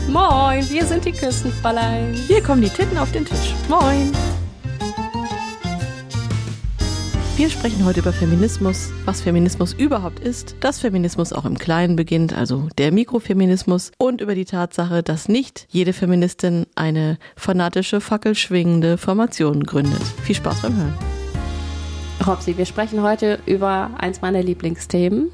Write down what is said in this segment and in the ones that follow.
Moin, wir sind die Küstenfräulein. Hier kommen die Titten auf den Tisch. Moin. Wir sprechen heute über Feminismus, was Feminismus überhaupt ist, dass Feminismus auch im Kleinen beginnt, also der Mikrofeminismus, und über die Tatsache, dass nicht jede Feministin eine fanatische, fackelschwingende Formation gründet. Viel Spaß beim Hören. Robsi, wir sprechen heute über eins meiner Lieblingsthemen.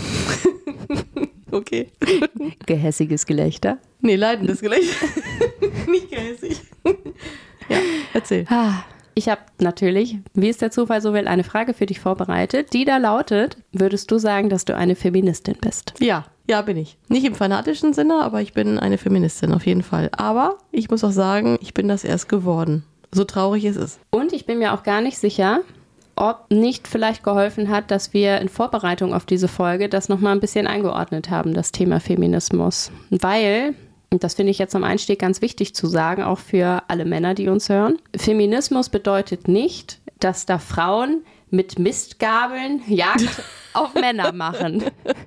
Okay. Gehässiges Gelächter. Nee, leidendes Gelächter. Nicht gehässig. Ja, erzähl. Ich habe natürlich, wie es der Zufall so will, eine Frage für dich vorbereitet, die da lautet: Würdest du sagen, dass du eine Feministin bist? Ja, bin ich. Nicht im fanatischen Sinne, aber ich bin eine Feministin auf jeden Fall. Aber ich muss auch sagen, ich bin das erst geworden. So traurig es ist. Und ich bin mir auch gar nicht sicher, ob nicht vielleicht geholfen hat, dass wir in Vorbereitung auf diese Folge das nochmal ein bisschen eingeordnet haben, das Thema Feminismus. Weil, und das finde ich jetzt am Einstieg ganz wichtig zu sagen, auch für alle Männer, die uns hören, Feminismus bedeutet nicht, dass da Frauen mit Mistgabeln Jagd auf Männer machen.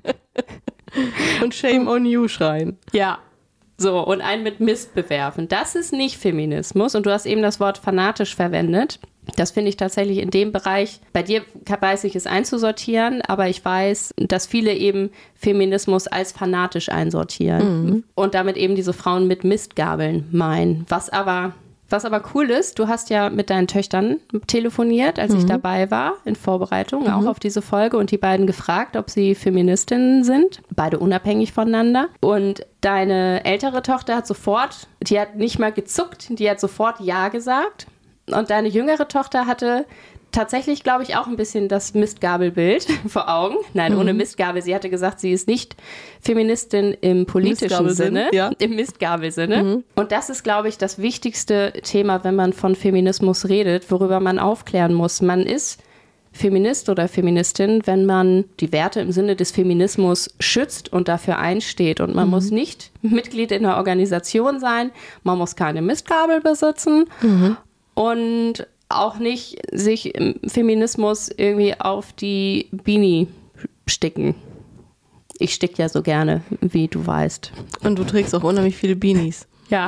Und Shame on you schreien. Ja. So, und einen mit Mist bewerfen. Das ist nicht Feminismus. Und du hast eben das Wort fanatisch verwendet. Das finde ich tatsächlich in dem Bereich, bei dir weiß ich es einzusortieren, aber ich weiß, dass viele eben Feminismus als fanatisch einsortieren und damit eben diese Frauen mit Mistgabeln meinen. Was aber cool ist, du hast ja mit deinen Töchtern telefoniert, als ich dabei war, in Vorbereitung, auch auf diese Folge, und die beiden gefragt, ob sie Feministinnen sind, beide unabhängig voneinander. Und deine ältere Tochter die hat nicht mal gezuckt, die hat sofort Ja gesagt. Und deine jüngere Tochter hatte tatsächlich, glaube ich, auch ein bisschen das Mistgabelbild vor Augen. Nein, ohne Mistgabel. Sie hatte gesagt, sie ist nicht Feministin im politischen Sinne, im Mistgabelsinne. Und das ist, glaube ich, das wichtigste Thema, wenn man von Feminismus redet, worüber man aufklären muss. Man ist Feminist oder Feministin, wenn man die Werte im Sinne des Feminismus schützt und dafür einsteht. Und man muss nicht Mitglied in einer Organisation sein, man muss keine Mistgabel besitzen. Und auch nicht sich im Feminismus irgendwie auf die Beanie sticken. Ich stick ja so gerne, wie du weißt. Und du trägst auch unheimlich viele Beanies. Ja.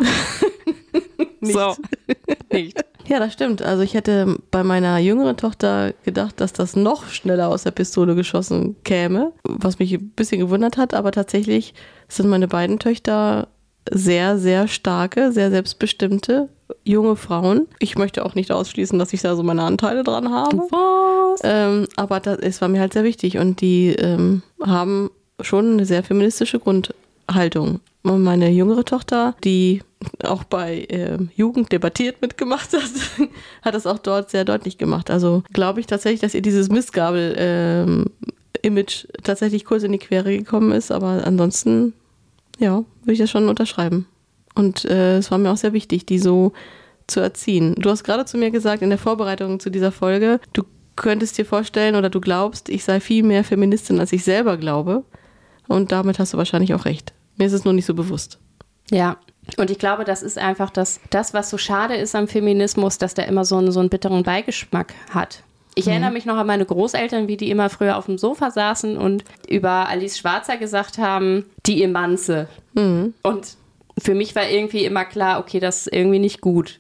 Nicht. Ja, das stimmt. Also ich hätte bei meiner jüngeren Tochter gedacht, dass das noch schneller aus der Pistole geschossen käme, was mich ein bisschen gewundert hat. Aber tatsächlich sind meine beiden Töchter sehr, sehr starke, sehr selbstbestimmte junge Frauen. Ich möchte auch nicht ausschließen, dass ich da so meine Anteile dran habe. Was? Aber es war mir halt sehr wichtig. Und die haben schon eine sehr feministische Grundhaltung. Und meine jüngere Tochter, die auch bei Jugend debattiert mitgemacht hat, hat das auch dort sehr deutlich gemacht. Also glaube ich tatsächlich, dass ihr dieses Mistgabel-Image tatsächlich kurz in die Quere gekommen ist. Aber ansonsten, ja, würde ich das schon unterschreiben. Und es war mir auch sehr wichtig, die so zu erziehen. Du hast gerade zu mir gesagt, in der Vorbereitung zu dieser Folge, du könntest dir vorstellen oder du glaubst, ich sei viel mehr Feministin, als ich selber glaube. Und damit hast du wahrscheinlich auch recht. Mir ist es nur nicht so bewusst. Ja, und ich glaube, das ist einfach das, was so schade ist am Feminismus, dass der immer so einen bitteren Beigeschmack hat. Ich erinnere mich noch an meine Großeltern, wie die immer früher auf dem Sofa saßen und über Alice Schwarzer gesagt haben, die Emanze. Und für mich war irgendwie immer klar, okay, das ist irgendwie nicht gut.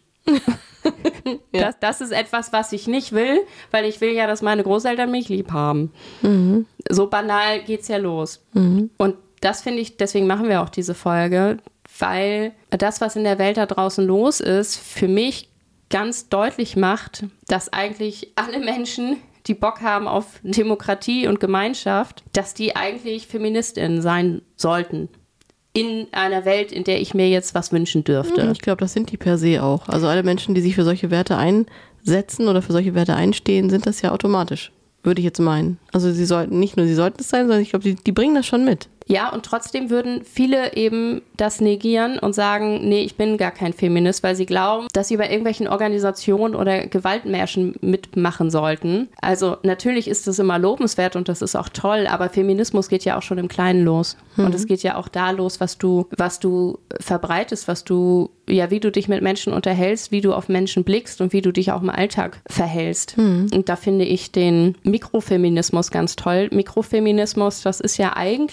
Ja. Das ist etwas, was ich nicht will, weil ich will ja, dass meine Großeltern mich lieb haben. So banal geht's ja los. Und das finde ich, deswegen machen wir auch diese Folge, weil das, was in der Welt da draußen los ist, für mich ganz deutlich macht, dass eigentlich alle Menschen, die Bock haben auf Demokratie und Gemeinschaft, dass die eigentlich FeministInnen sein sollten. In einer Welt, in der ich mir jetzt was wünschen dürfte. Ich glaube, das sind die per se auch. Also alle Menschen, die sich für solche Werte einsetzen oder für solche Werte einstehen, sind das ja automatisch, würde ich jetzt meinen. Also sie sollten es sein, sondern ich glaube, die bringen das schon mit. Ja, und trotzdem würden viele eben das negieren und sagen, nee, ich bin gar kein Feminist, weil sie glauben, dass sie bei irgendwelchen Organisationen oder Gewaltmärschen mitmachen sollten. Also natürlich ist das immer lobenswert und das ist auch toll, aber Feminismus geht ja auch schon im Kleinen los. Und es geht ja auch da los, was du verbreitest, wie du dich mit Menschen unterhältst, wie du auf Menschen blickst und wie du dich auch im Alltag verhältst. Und da finde ich den Mikrofeminismus ganz toll. Mikrofeminismus, das ist ja eigentlich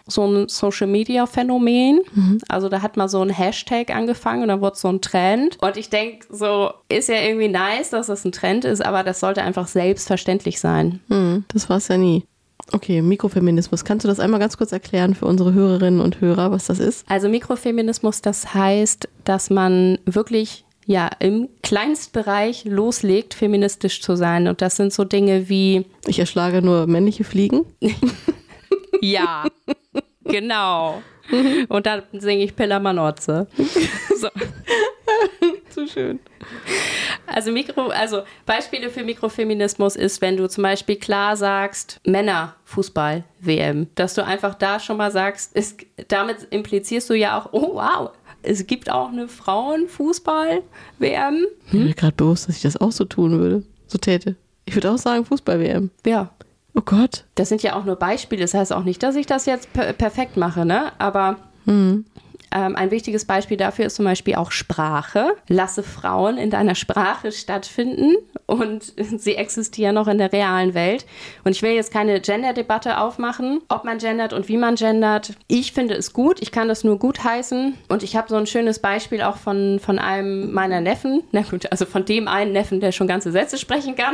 so ein Social-Media-Phänomen. Also da hat mal so ein Hashtag angefangen und dann wurde so ein Trend. Und ich denke, so ist ja irgendwie nice, dass das ein Trend ist, aber das sollte einfach selbstverständlich sein. Das war es ja nie. Okay, Mikrofeminismus. Kannst du das einmal ganz kurz erklären für unsere Hörerinnen und Hörer, was das ist? Also Mikrofeminismus, das heißt, dass man wirklich im Kleinstbereich loslegt, feministisch zu sein. Und das sind so Dinge wie... Ich erschlage nur männliche Fliegen. Ja, genau. Und dann singe ich Pilla Manozze. So. Zu schön. Also Beispiele für Mikrofeminismus ist, wenn du zum Beispiel klar sagst, Männerfußball-WM, dass du einfach da schon mal sagst, damit implizierst du ja auch, oh wow, es gibt auch eine Frauenfußball-WM. Mir wird gerade bewusst, dass ich das auch so tun würde, so täte. Ich würde auch sagen Fußball-WM. Ja. Oh Gott. Das sind ja auch nur Beispiele, das heißt auch nicht, dass ich das jetzt perfekt mache, ne? Aber ein wichtiges Beispiel dafür ist zum Beispiel auch Sprache. Lasse Frauen in deiner Sprache stattfinden und sie existieren noch in der realen Welt. Und ich will jetzt keine Gender-Debatte aufmachen, ob man gendert und wie man gendert. Ich finde es gut, ich kann das nur gutheißen. Und ich habe so ein schönes Beispiel auch von einem meiner Neffen. Na gut, also von dem einen Neffen, der schon ganze Sätze sprechen kann.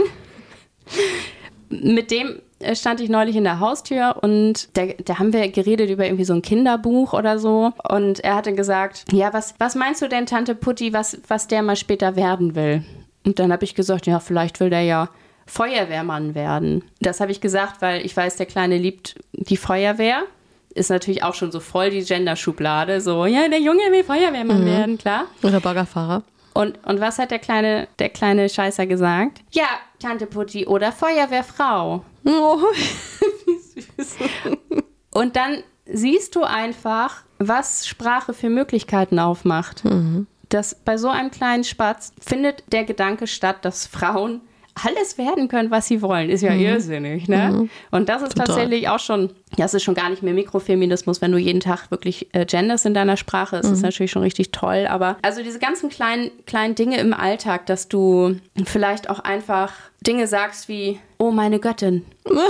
Mit dem stand ich neulich in der Haustür und da haben wir geredet über irgendwie so ein Kinderbuch oder so. Und er hatte gesagt, ja, was meinst du denn, Tante Putti, was der mal später werden will? Und dann habe ich gesagt, ja, vielleicht will der ja Feuerwehrmann werden. Das habe ich gesagt, weil ich weiß, der Kleine liebt die Feuerwehr. Ist natürlich auch schon so voll die Genderschublade. So, ja, der Junge will Feuerwehrmann werden, klar. Oder Baggerfahrer. Und was hat der kleine Scheißer gesagt? Ja, Tante Putti oder Feuerwehrfrau. Oh, wie süß. Und dann siehst du einfach, was Sprache für Möglichkeiten aufmacht. Dass bei so einem kleinen Spatz findet der Gedanke statt, dass Frauen alles werden können, was sie wollen. Ist ja irrsinnig, ne? Und das ist tatsächlich auch schon, das ist schon gar nicht mehr Mikrofeminismus, wenn du jeden Tag wirklich genderst in deiner Sprache, ist das natürlich schon richtig toll. Aber also diese ganzen kleinen Dinge im Alltag, dass du vielleicht auch einfach Dinge sagst wie, oh meine Göttin.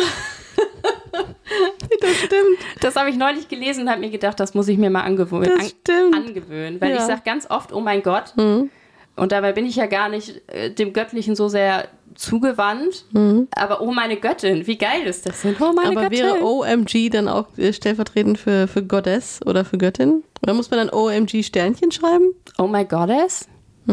Das stimmt. Das habe ich neulich gelesen und habe mir gedacht, das muss ich mir mal angewöhnen. Weil ich sage ganz oft, oh mein Gott. Und dabei bin ich ja gar nicht dem Göttlichen so sehr zugewandt. Aber oh meine Göttin, wie geil ist das denn? Oh meine Aber Göttin. wäre OMG dann auch stellvertretend für Goddess oder für Göttin? Oder muss man dann OMG Sternchen schreiben? Oh my Goddess?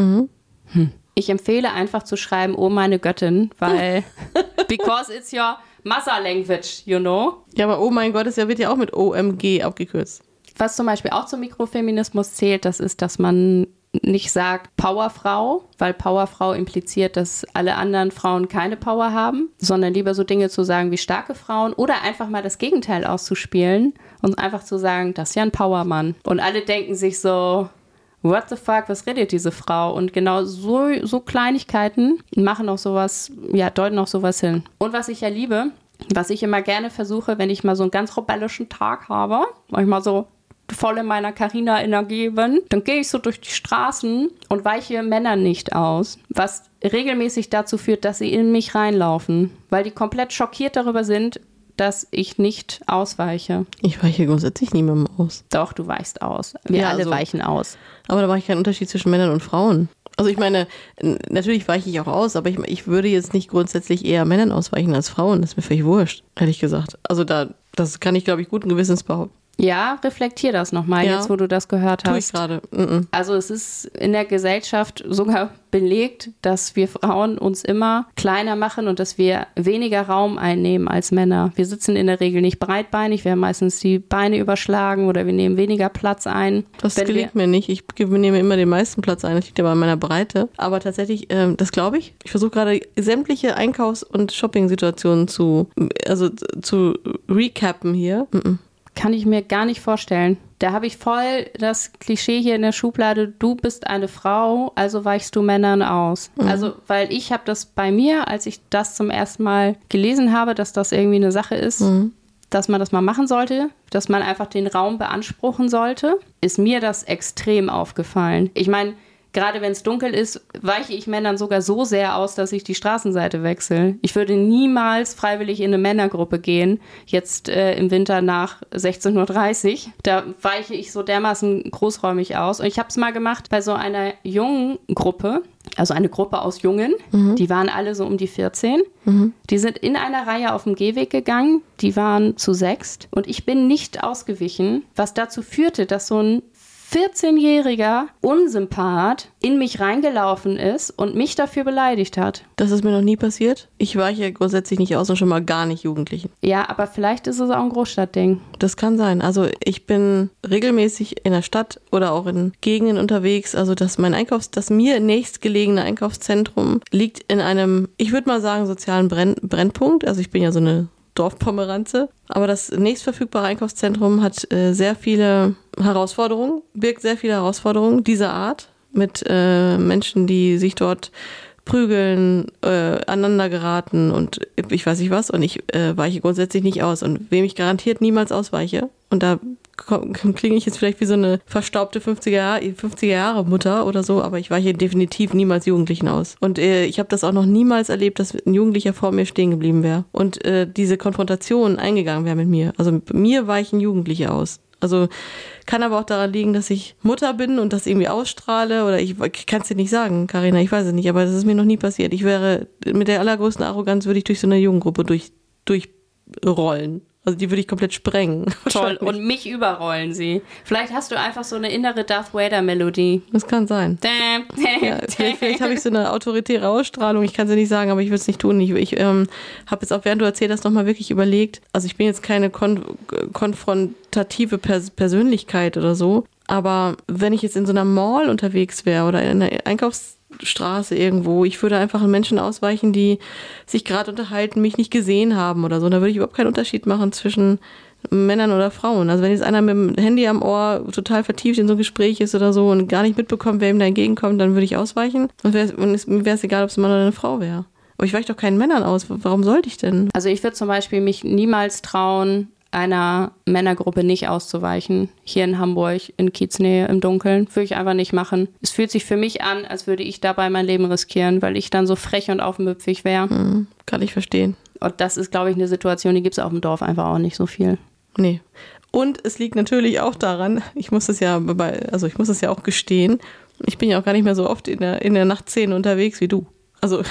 Ich empfehle einfach zu schreiben, oh meine Göttin, weil because it's your mother language, you know? Ja, aber oh mein Gott, wird ja auch mit OMG abgekürzt. Was zum Beispiel auch zum Mikrofeminismus zählt, das ist, dass man nicht sagt Powerfrau, weil Powerfrau impliziert, dass alle anderen Frauen keine Power haben, sondern lieber so Dinge zu sagen wie starke Frauen oder einfach mal das Gegenteil auszuspielen und einfach zu sagen, das ist ja ein Powermann. Und alle denken sich so, what the fuck, was redet diese Frau? Und genau so Kleinigkeiten machen auch sowas, ja, deuten auch sowas hin. Und was ich ja liebe, was ich immer gerne versuche, wenn ich mal so einen ganz rebellischen Tag habe, manchmal so voll in meiner Carina-Energie bin, dann gehe ich so durch die Straßen und weiche Männern nicht aus, was regelmäßig dazu führt, dass sie in mich reinlaufen, weil die komplett schockiert darüber sind, dass ich nicht ausweiche. Ich weiche grundsätzlich niemandem aus. Doch, du weichst aus. Wir alle weichen aus. Aber da mache ich keinen Unterschied zwischen Männern und Frauen. Also ich meine, natürlich weiche ich auch aus, aber ich würde jetzt nicht grundsätzlich eher Männern ausweichen als Frauen. Das ist mir völlig wurscht, ehrlich gesagt. Also das kann ich, glaube ich, guten Gewissens behaupten. Ja, reflektier das nochmal, jetzt wo du das gehört hast. Tue ich gerade. Also es ist in der Gesellschaft sogar belegt, dass wir Frauen uns immer kleiner machen und dass wir weniger Raum einnehmen als Männer. Wir sitzen in der Regel nicht breitbeinig, wir haben meistens die Beine überschlagen oder wir nehmen weniger Platz ein. Das gelingt mir nicht. Ich nehme immer den meisten Platz ein, das liegt aber an meiner Breite. Aber tatsächlich, das glaube ich. Ich versuche gerade sämtliche Einkaufs- und Shopping-Situationen zu recappen hier. Kann ich mir gar nicht vorstellen. Da habe ich voll das Klischee hier in der Schublade, du bist eine Frau, also weichst du Männern aus. Also, weil ich habe das bei mir, als ich das zum ersten Mal gelesen habe, dass das irgendwie eine Sache ist, dass man das mal machen sollte, dass man einfach den Raum beanspruchen sollte, ist mir das extrem aufgefallen. Ich meine, gerade wenn es dunkel ist, weiche ich Männern sogar so sehr aus, dass ich die Straßenseite wechsle. Ich würde niemals freiwillig in eine Männergruppe gehen, jetzt im Winter nach 16:30 Uhr. Da weiche ich so dermaßen großräumig aus. Und ich habe es mal gemacht bei so einer jungen Gruppe, also eine Gruppe aus Jungen, die waren alle so um die 14. Die sind in einer Reihe auf dem Gehweg gegangen, die waren zu 6 und ich bin nicht ausgewichen, was dazu führte, dass so ein 14-jähriger Unsympath in mich reingelaufen ist und mich dafür beleidigt hat. Das ist mir noch nie passiert. Ich weiche grundsätzlich nicht aus und schon mal gar nicht Jugendlichen. Ja, aber vielleicht ist es auch ein Großstadtding. Das kann sein. Also ich bin regelmäßig in der Stadt oder auch in Gegenden unterwegs. Also das mir nächstgelegene Einkaufszentrum liegt in einem, ich würde mal sagen, sozialen Brennpunkt. Also ich bin ja so eine Dorfpomeranze. Aber das nächstverfügbare Einkaufszentrum hat sehr viele Herausforderungen, birgt sehr viele Herausforderungen dieser Art mit Menschen, die sich dort prügeln, aneinander geraten und ich weiß nicht was. Und ich weiche grundsätzlich nicht aus. Und wem ich garantiert niemals ausweiche, und da klinge ich jetzt vielleicht wie so eine verstaubte 50er Jahre Mutter oder so, aber ich weiche definitiv niemals Jugendlichen aus. Und ich habe das auch noch niemals erlebt, dass ein Jugendlicher vor mir stehen geblieben wäre und diese Konfrontation eingegangen wäre mit mir. Also mir weichen Jugendliche aus. Also kann aber auch daran liegen, dass ich Mutter bin und das irgendwie ausstrahle oder ich kann es dir nicht sagen, Carina, ich weiß es nicht, aber das ist mir noch nie passiert. Ich wäre mit der allergrößten Arroganz würde ich durch so eine Jugendgruppe durchrollen. Also die würde ich komplett sprengen. Toll, und mich überrollen sie. Vielleicht hast du einfach so eine innere Darth Vader-Melodie. Das kann sein. Ja, vielleicht habe ich so eine autoritäre Ausstrahlung, ich kann es ja nicht sagen, aber ich würde es nicht tun. Ich habe jetzt auch, während du erzählt hast, nochmal wirklich überlegt, also ich bin jetzt keine konfrontative Persönlichkeit oder so, aber wenn ich jetzt in so einer Mall unterwegs wäre oder in einer Einkaufsstraße irgendwo, ich würde einfach an Menschen ausweichen, die sich gerade unterhalten, mich nicht gesehen haben oder so. Da würde ich überhaupt keinen Unterschied machen zwischen Männern oder Frauen. Also wenn jetzt einer mit dem Handy am Ohr total vertieft in so ein Gespräch ist oder so und gar nicht mitbekommt, wer ihm da entgegenkommt, dann würde ich ausweichen. Und mir wäre es egal, ob es ein Mann oder eine Frau wäre. Aber ich weiche doch keinen Männern aus. Warum sollte ich denn? Also ich würde zum Beispiel mich niemals trauen, einer Männergruppe nicht auszuweichen. Hier in Hamburg, in Kieznähe, im Dunkeln. Würde ich einfach nicht machen. Es fühlt sich für mich an, als würde ich dabei mein Leben riskieren, weil ich dann so frech und aufmüpfig wäre. Kann ich verstehen. Und das ist, glaube ich, eine Situation, die gibt es auf dem Dorf einfach auch nicht so viel. Nee. Und es liegt natürlich auch daran, ich muss das ja auch gestehen, ich bin ja auch gar nicht mehr so oft in der Nachtszene unterwegs wie du. Also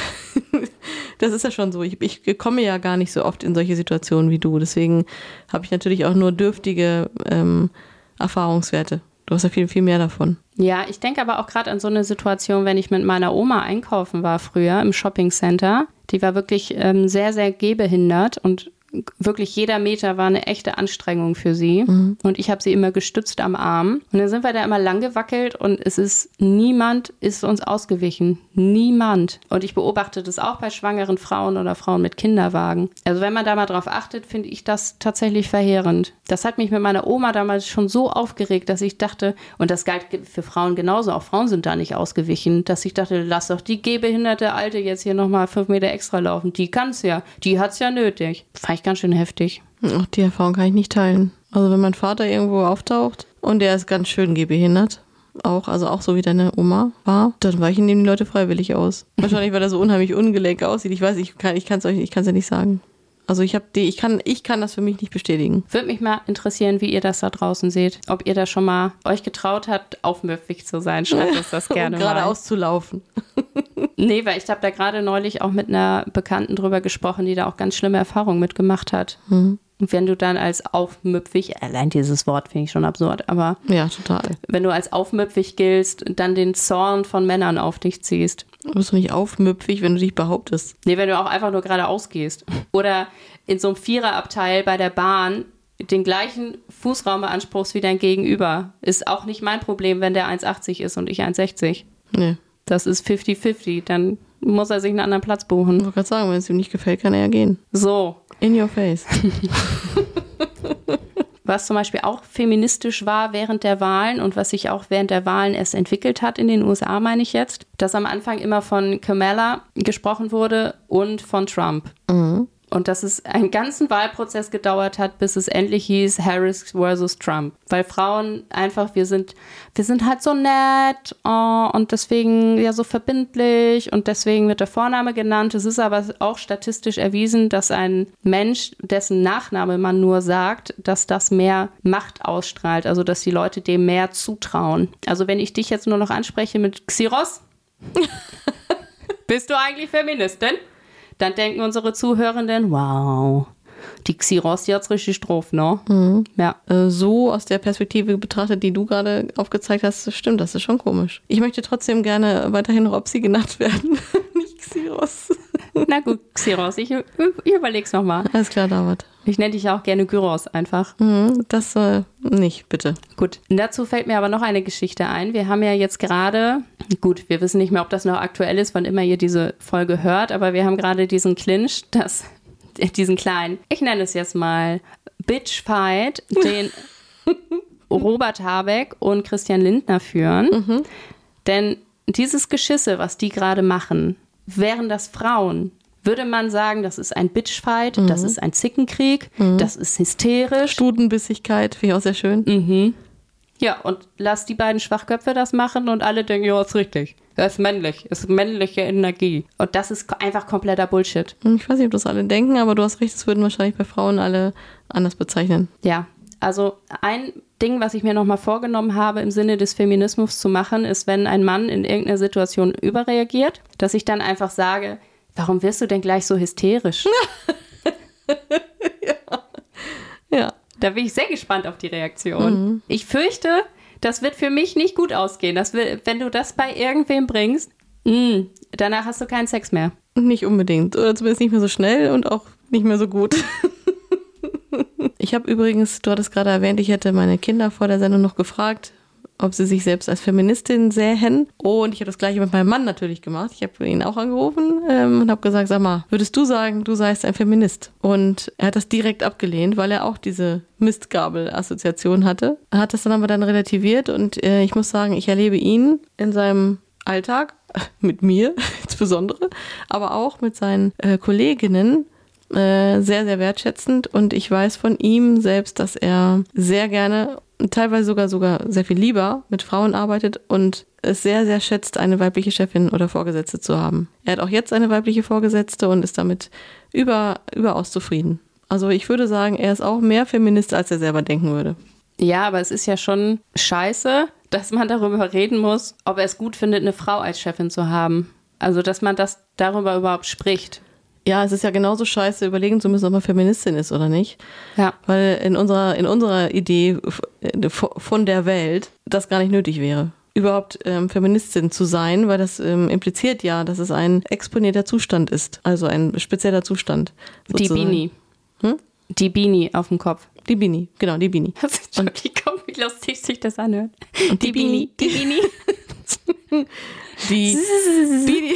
das ist ja schon so. Ich komme ja gar nicht so oft in solche Situationen wie du. Deswegen habe ich natürlich auch nur dürftige Erfahrungswerte. Du hast ja viel, viel mehr davon. Ja, ich denke aber auch gerade an so eine Situation, wenn ich mit meiner Oma einkaufen war früher im Shoppingcenter. Die war wirklich sehr, sehr gehbehindert und wirklich jeder Meter war eine echte Anstrengung für sie. Und ich habe sie immer gestützt am Arm. Und dann sind wir da immer lang gewackelt und niemand ist uns ausgewichen. Niemand. Und ich beobachte das auch bei schwangeren Frauen oder Frauen mit Kinderwagen. Also wenn man da mal drauf achtet, finde ich das tatsächlich verheerend. Das hat mich mit meiner Oma damals schon so aufgeregt, dass ich dachte, und das galt für Frauen genauso, auch Frauen sind da nicht ausgewichen, dass ich dachte, lass doch die gehbehinderte Alte jetzt hier nochmal 5 Meter extra laufen. Die kann's ja. Die hat's ja nötig. Fand ich ganz schön heftig. Ach, die Erfahrung kann ich nicht teilen. Also wenn mein Vater irgendwo auftaucht und der ist ganz schön gehbehindert, auch so wie deine Oma war, dann weichen ihm die Leute freiwillig aus. Wahrscheinlich, weil er so unheimlich ungelenk aussieht. Ich weiß, ich kann es ja nicht sagen. Also ich kann das für mich nicht bestätigen. Würde mich mal interessieren, wie ihr das da draußen seht. Ob ihr da schon mal euch getraut habt, aufmüpfig zu sein. Schreibt uns das gerne mal. Geradeaus zu laufen. Nee, weil ich habe da gerade neulich auch mit einer Bekannten drüber gesprochen, die da auch ganz schlimme Erfahrungen mitgemacht hat. Und wenn du dann als aufmüpfig, allein dieses Wort finde ich schon absurd, aber ja, total. Wenn du als aufmüpfig giltst, dann den Zorn von Männern auf dich ziehst. Du bist doch nicht aufmüpfig, wenn du dich behauptest. Nee, wenn du auch einfach nur geradeaus gehst. Oder in so einem Viererabteil bei der Bahn den gleichen Fußraum beanspruchst wie dein Gegenüber. Ist auch nicht mein Problem, wenn der 1,80 ist und ich 1,60. Nee. Das ist 50-50. Dann muss er sich einen anderen Platz buchen. Ich wollte gerade sagen, wenn es ihm nicht gefällt, kann er ja gehen. So. In your face. Was zum Beispiel auch feministisch war während der Wahlen und was sich auch während der Wahlen erst entwickelt hat in den USA, meine ich jetzt, dass am Anfang immer von Kamala gesprochen wurde und von Trump. Und dass es einen ganzen Wahlprozess gedauert hat, bis es endlich hieß Harris versus Trump. Weil Frauen einfach, wir sind halt so nett und deswegen ja so verbindlich und deswegen wird der Vorname genannt. Es ist aber auch statistisch erwiesen, dass ein Mensch, dessen Nachname man nur sagt, dass das mehr Macht ausstrahlt. Also dass die Leute dem mehr zutrauen. Also wenn ich dich jetzt nur noch anspreche mit Xiros, bist du eigentlich Feministin? Dann denken unsere Zuhörenden, wow, die Xiros, die hat's richtig drauf, ne? Mhm. Ja. So aus der Perspektive betrachtet, die du gerade aufgezeigt hast, das stimmt, das ist schon komisch. Ich möchte trotzdem gerne weiterhin Robsi genannt werden, nicht Xiros. Na gut, Xiros, ich überleg's nochmal. Alles klar, David. Ich nenne dich auch gerne Gyros einfach. Das nicht, bitte. Gut, dazu fällt mir aber noch eine Geschichte ein. Wir haben ja jetzt gerade, gut, wir wissen nicht mehr, ob das noch aktuell ist, wann immer ihr diese Folge hört, aber wir haben gerade diesen Clinch, diesen kleinen, ich nenne es jetzt mal Bitchfight, den Robert Habeck und Christian Lindner führen. Denn dieses Geschisse, was die gerade machen, wären das Frauen, würde man sagen, das ist ein Bitchfight, das ist ein Zickenkrieg, das ist hysterisch. Stutenbissigkeit, finde ich auch sehr schön. Ja, und lass die beiden Schwachköpfe das machen und alle denken, ja, ist richtig. Das ist männlich, ist männliche Energie. Und das ist einfach kompletter Bullshit. Ich weiß nicht, ob das alle denken, aber du hast recht, das würden wahrscheinlich bei Frauen alle anders bezeichnen. Ja, also ein Ding, was ich mir nochmal vorgenommen habe, im Sinne des Feminismus zu machen, ist, wenn ein Mann in irgendeiner Situation überreagiert, dass ich dann einfach sage, warum wirst du denn gleich so hysterisch? Ja. Da bin ich sehr gespannt auf die Reaktion. Ich fürchte, das wird für mich nicht gut ausgehen. Wenn du das bei irgendwem bringst, danach hast du keinen Sex mehr. Nicht unbedingt. Oder zumindest nicht mehr so schnell und auch nicht mehr so gut. Ich habe übrigens, du hattest gerade erwähnt, ich hätte meine Kinder vor der Sendung noch gefragt, ob sie sich selbst als Feministin sähen. Und ich habe das Gleiche mit meinem Mann natürlich gemacht. Ich habe ihn auch angerufen und habe gesagt, sag mal, würdest du sagen, du seist ein Feminist? Und er hat das direkt abgelehnt, weil er auch diese Mistgabel-Assoziation hatte. Er hat das dann aber relativiert und ich muss sagen, ich erlebe ihn in seinem Alltag, mit mir insbesondere, aber auch mit seinen Kolleginnen, sehr, sehr wertschätzend. Und ich weiß von ihm selbst, dass er sehr gerne, teilweise sogar sehr viel lieber mit Frauen arbeitet und es sehr, sehr schätzt, eine weibliche Chefin oder Vorgesetzte zu haben. Er hat auch jetzt eine weibliche Vorgesetzte und ist damit überaus zufrieden. Also ich würde sagen, er ist auch mehr Feminist, als er selber denken würde. Ja, aber es ist ja schon scheiße, dass man darüber reden muss, ob er es gut findet, eine Frau als Chefin zu haben. Also, dass man darüber überhaupt spricht. Ja, es ist ja genauso scheiße, überlegen zu müssen, ob man Feministin ist oder nicht. Ja. Weil in unserer Idee von der Welt das gar nicht nötig wäre, überhaupt Feministin zu sein, weil das impliziert ja, dass es ein exponierter Zustand ist, also ein spezieller Zustand. Sozusagen. Die Beanie. Die Beanie auf dem Kopf. Die Beanie, genau, die Beanie. Entschuldigung, wie lustig sich das anhört. Und die Beanie. Die Beanie. Die Beanie.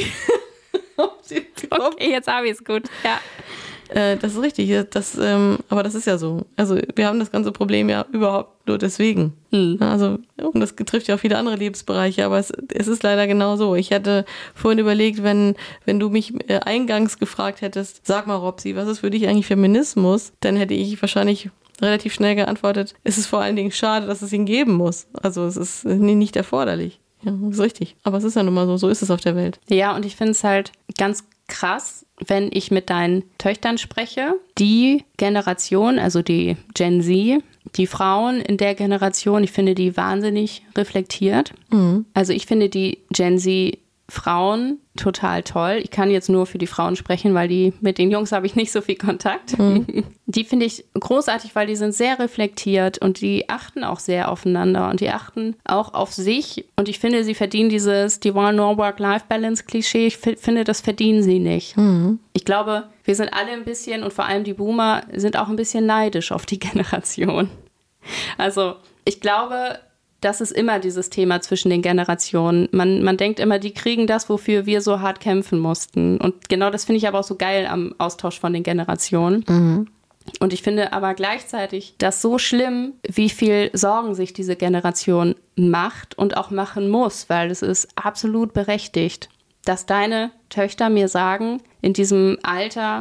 Okay, jetzt habe ich es gut. Ja. Das ist richtig. Aber das ist ja so. Also wir haben das ganze Problem ja überhaupt nur deswegen. Also, und das betrifft ja auch viele andere Lebensbereiche, aber es ist leider genau so. Ich hatte vorhin überlegt, wenn du mich eingangs gefragt hättest, sag mal, Robsi, was ist für dich eigentlich Feminismus? Dann hätte ich wahrscheinlich relativ schnell geantwortet, es ist vor allen Dingen schade, dass es ihn geben muss. Also es ist nicht erforderlich. Ja, das ist richtig. Aber es ist ja nun mal so, so ist es auf der Welt. Ja, und ich finde es halt ganz krass, wenn ich mit deinen Töchtern spreche. Die Generation, also die Gen Z, die Frauen in der Generation, ich finde die wahnsinnig reflektiert. Also ich finde die Gen Z Frauen total toll. Ich kann jetzt nur für die Frauen sprechen, weil mit den Jungs habe ich nicht so viel Kontakt. Die finde ich großartig, weil die sind sehr reflektiert und die achten auch sehr aufeinander und die achten auch auf sich. Und ich finde, sie verdienen die wollen nur Work-Life-Balance-Klischee. Ich finde, das verdienen sie nicht. Ich glaube, wir sind alle ein bisschen und vor allem die Boomer sind auch ein bisschen neidisch auf die Generation. Also ich glaube, das ist immer dieses Thema zwischen den Generationen. Man denkt immer, die kriegen das, wofür wir so hart kämpfen mussten. Und genau das finde ich aber auch so geil am Austausch von den Generationen. Und ich finde aber gleichzeitig das so schlimm, wie viel Sorgen sich diese Generation macht und auch machen muss, weil es ist absolut berechtigt, dass deine Töchter mir sagen, in diesem Alter,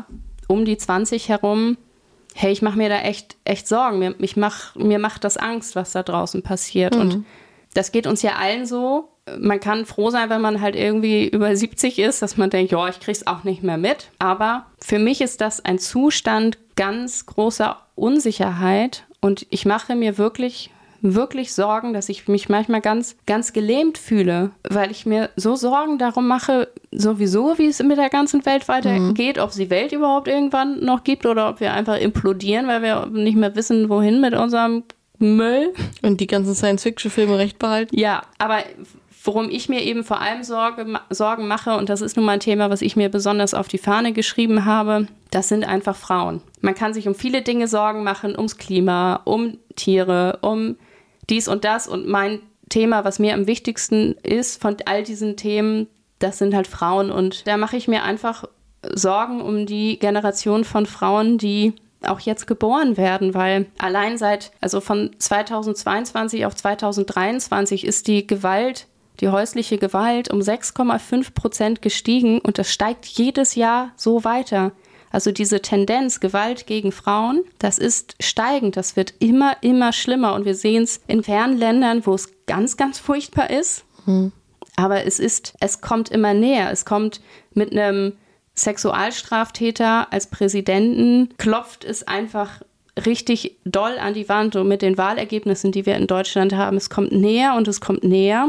um die 20 herum, hey, ich mache mir da echt Sorgen. Mir macht das Angst, was da draußen passiert. Und das geht uns ja allen so. Man kann froh sein, wenn man halt irgendwie über 70 ist, dass man denkt, ja, ich krieg's auch nicht mehr mit. Aber für mich ist das ein Zustand ganz großer Unsicherheit. Und ich mache mir wirklich Sorgen, dass ich mich manchmal ganz, ganz gelähmt fühle, weil ich mir so Sorgen darum mache, sowieso, wie es mit der ganzen Welt weitergeht, ob es die Welt überhaupt irgendwann noch gibt oder ob wir einfach implodieren, weil wir nicht mehr wissen, wohin mit unserem Müll. Und die ganzen Science-Fiction-Filme recht behalten. Ja, aber worum ich mir eben vor allem Sorgen mache, und das ist nun mal ein Thema, was ich mir besonders auf die Fahne geschrieben habe, das sind einfach Frauen. Man kann sich um viele Dinge Sorgen machen, ums Klima, um Tiere, um dies und das. Und mein Thema, was mir am wichtigsten ist von all diesen Themen, das sind halt Frauen. Und da mache ich mir einfach Sorgen um die Generation von Frauen, die auch jetzt geboren werden, weil allein von 2022 auf 2023 ist die häusliche Gewalt um 6,5% gestiegen und das steigt jedes Jahr so weiter. Also diese Tendenz, Gewalt gegen Frauen, das ist steigend, das wird immer, immer schlimmer und wir sehen es in fernen Ländern, wo es ganz, ganz furchtbar ist. Aber es kommt immer näher. Es kommt mit einem Sexualstraftäter als Präsidenten, klopft es einfach richtig doll an die Wand und mit den Wahlergebnissen, die wir in Deutschland haben, es kommt näher und es kommt näher.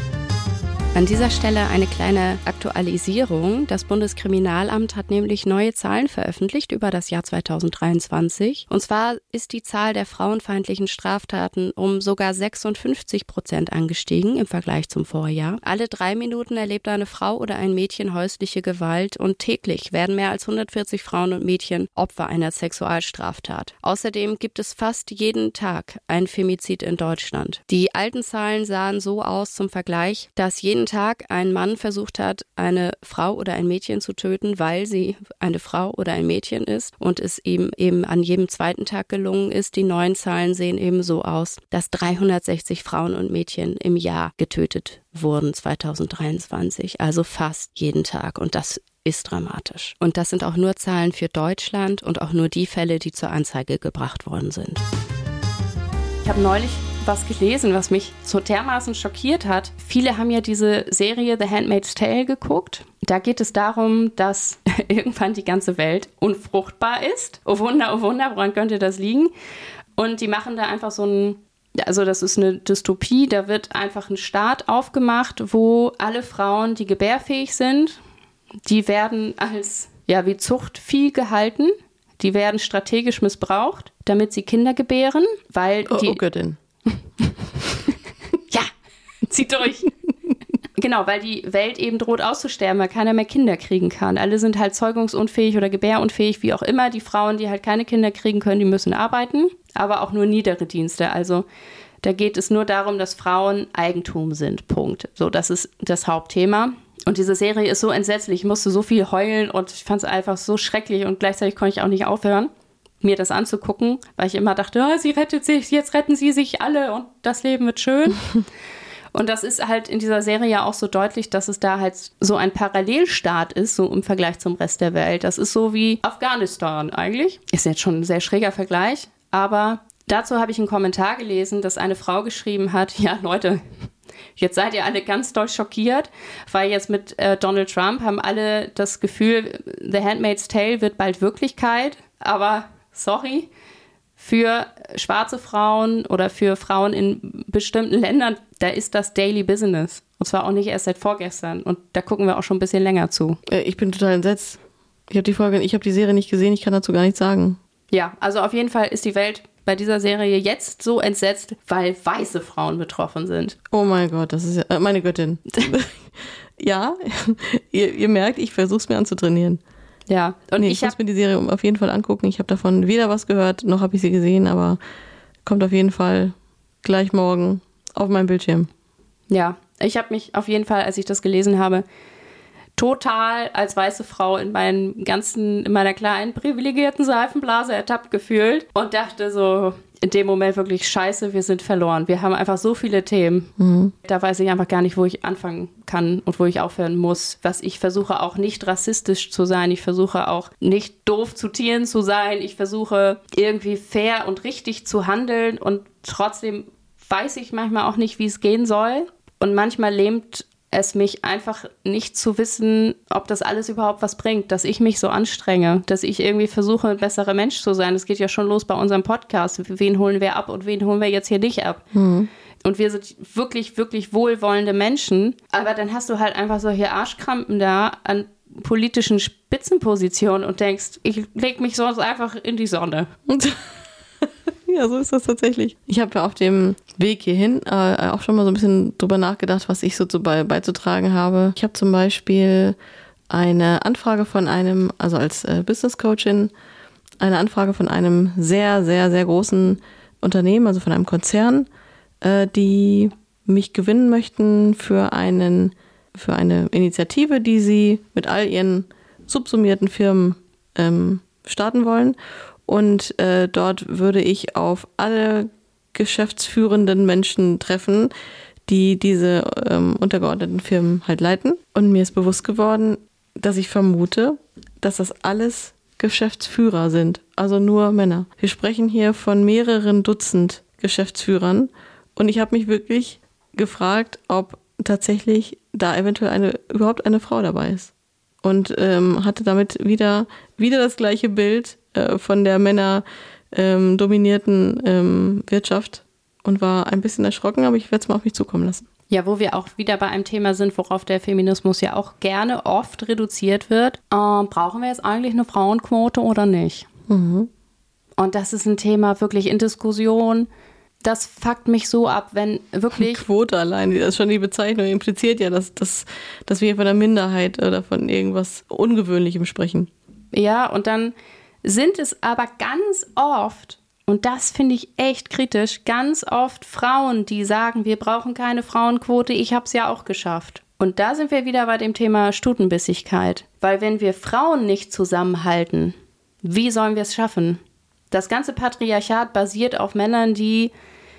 An dieser Stelle eine kleine Aktualisierung. Das Bundeskriminalamt hat nämlich neue Zahlen veröffentlicht über das Jahr 2023. Und zwar ist die Zahl der frauenfeindlichen Straftaten um sogar 56% angestiegen im Vergleich zum Vorjahr. Alle 3 Minuten erlebt eine Frau oder ein Mädchen häusliche Gewalt und täglich werden mehr als 140 Frauen und Mädchen Opfer einer Sexualstraftat. Außerdem gibt es fast jeden Tag ein Femizid in Deutschland. Die alten Zahlen sahen so aus zum Vergleich, dass jeden Tag ein Mann versucht hat, eine Frau oder ein Mädchen zu töten, weil sie eine Frau oder ein Mädchen ist und es ihm eben an jedem zweiten Tag gelungen ist. Die neuen Zahlen sehen eben so aus, dass 360 Frauen und Mädchen im Jahr getötet wurden 2023, also fast jeden Tag und das ist dramatisch. Und das sind auch nur Zahlen für Deutschland und auch nur die Fälle, die zur Anzeige gebracht worden sind. Ich habe neulich was gelesen, was mich so dermaßen schockiert hat. Viele haben ja diese Serie The Handmaid's Tale geguckt. Da geht es darum, dass irgendwann die ganze Welt unfruchtbar ist. Oh Wunder, woran könnte das liegen? Und die machen da einfach das ist eine Dystopie, da wird einfach ein Staat aufgemacht, wo alle Frauen, die gebärfähig sind, die werden als wie Zuchtvieh gehalten. Die werden strategisch missbraucht, damit sie Kinder gebären, weil Oh Göttin. Ja, zieh durch. Genau, weil die Welt eben droht auszusterben, weil keiner mehr Kinder kriegen kann. Alle sind halt zeugungsunfähig oder gebärunfähig, wie auch immer. Die Frauen, die halt keine Kinder kriegen können, die müssen arbeiten, aber auch nur niedere Dienste. Also da geht es nur darum, dass Frauen Eigentum sind. Punkt. So, das ist das Hauptthema. Und diese Serie ist so entsetzlich. Ich musste so viel heulen und ich fand es einfach so schrecklich und gleichzeitig konnte ich auch nicht aufhören, mir das anzugucken, weil ich immer dachte, sie rettet sich, jetzt retten sie sich alle und das Leben wird schön. Und das ist halt in dieser Serie ja auch so deutlich, dass es da halt so ein Parallelstaat ist, so im Vergleich zum Rest der Welt. Das ist so wie Afghanistan eigentlich. Ist jetzt schon ein sehr schräger Vergleich, aber dazu habe ich einen Kommentar gelesen, dass eine Frau geschrieben hat, ja Leute, jetzt seid ihr alle ganz doll schockiert, weil jetzt mit Donald Trump haben alle das Gefühl, The Handmaid's Tale wird bald Wirklichkeit, aber sorry, für schwarze Frauen oder für Frauen in bestimmten Ländern, da ist das Daily Business. Und zwar auch nicht erst seit vorgestern. Und da gucken wir auch schon ein bisschen länger zu. Ich bin total entsetzt. Ich habe die Serie nicht gesehen, ich kann dazu gar nichts sagen. Ja, also auf jeden Fall ist die Welt bei dieser Serie jetzt so entsetzt, weil weiße Frauen betroffen sind. Oh mein Gott, das ist ja meine Göttin. Ja, ihr merkt, ich versuche es mir anzutrainieren. Ja, und ich muss mir die Serie auf jeden Fall angucken. Ich habe davon weder was gehört, noch habe ich sie gesehen, aber kommt auf jeden Fall gleich morgen auf meinem Bildschirm. Ja, ich habe mich auf jeden Fall, als ich das gelesen habe, total als weiße Frau in meiner kleinen privilegierten Seifenblase ertappt gefühlt und dachte so, in dem Moment wirklich scheiße, wir sind verloren. Wir haben einfach so viele Themen. Da weiß ich einfach gar nicht, wo ich anfangen kann und wo ich aufhören muss. Ich versuche auch nicht rassistisch zu sein. Ich versuche auch nicht doof zu Tieren zu sein. Ich versuche irgendwie fair und richtig zu handeln und trotzdem weiß ich manchmal auch nicht, wie es gehen soll. Und manchmal lähmt es mich einfach nicht zu wissen, ob das alles überhaupt was bringt, dass ich mich so anstrenge, dass ich irgendwie versuche, ein besserer Mensch zu sein. Das geht ja schon los bei unserem Podcast. Wen holen wir ab und wen holen wir jetzt hier nicht ab? Und wir sind wirklich, wirklich wohlwollende Menschen. Aber dann hast du halt einfach solche Arschkrampen da an politischen Spitzenpositionen und denkst, ich leg mich sonst einfach in die Sonne. Ja, so ist das tatsächlich. Ich habe ja auf dem Weg hierhin auch schon mal so ein bisschen drüber nachgedacht, was ich so beizutragen habe. Ich habe zum Beispiel eine Anfrage von einem, also als Business Coachin, eine Anfrage von einem sehr, sehr, sehr großen Unternehmen, also von einem Konzern, die mich gewinnen möchten für eine Initiative, die sie mit all ihren subsumierten Firmen starten wollen. Und dort würde ich auf alle geschäftsführenden Menschen treffen, die diese untergeordneten Firmen halt leiten. Und mir ist bewusst geworden, dass ich vermute, dass das alles Geschäftsführer sind, also nur Männer. Wir sprechen hier von mehreren Dutzend Geschäftsführern. Und ich habe mich wirklich gefragt, ob tatsächlich da eventuell überhaupt eine Frau dabei ist. Und hatte damit wieder das gleiche Bild von der männerdominierten Wirtschaft und war ein bisschen erschrocken, aber ich werde es mal auf mich zukommen lassen. Ja, wo wir auch wieder bei einem Thema sind, worauf der Feminismus ja auch gerne oft reduziert wird. Brauchen wir jetzt eigentlich eine Frauenquote oder nicht? Und das ist ein Thema wirklich in Diskussion. Das fuckt mich so ab, wenn wirklich... Quote allein, das ist schon die Bezeichnung, impliziert ja, dass wir von einer Minderheit oder von irgendwas Ungewöhnlichem sprechen. Ja, und dann sind es aber ganz oft, und das finde ich echt kritisch, ganz oft Frauen, die sagen, wir brauchen keine Frauenquote, ich habe es ja auch geschafft. Und da sind wir wieder bei dem Thema Stutenbissigkeit. Weil wenn wir Frauen nicht zusammenhalten, wie sollen wir es schaffen? Das ganze Patriarchat basiert auf Männern, die